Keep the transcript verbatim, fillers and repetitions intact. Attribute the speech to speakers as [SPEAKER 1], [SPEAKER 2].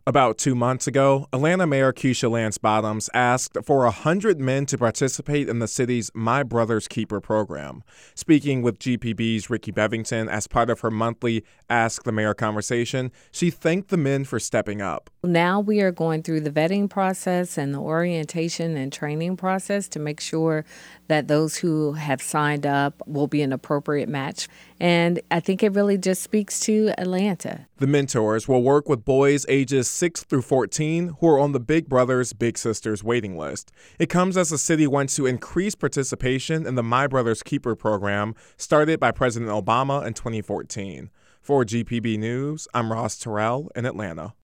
[SPEAKER 1] About two months ago, Atlanta Mayor Keisha Lance Bottoms asked for one hundred men to participate in the city's My Brother's Keeper program. Speaking with G P B's Ricky Bevington as part of her monthly Ask the Mayor conversation, she thanked the men for stepping up.
[SPEAKER 2] Now we are going through the vetting process and the orientation and training process to make sure that those who have signed up will be an appropriate match. And I think it really just speaks to Atlanta.
[SPEAKER 1] The mentors will work with boys ages six through fourteen who are on the Big Brothers Big Sisters waiting list. It comes as the city wants to increase participation in the My Brother's Keeper program started by President Obama in twenty fourteen. For G P B News, I'm Ross Terrell in Atlanta.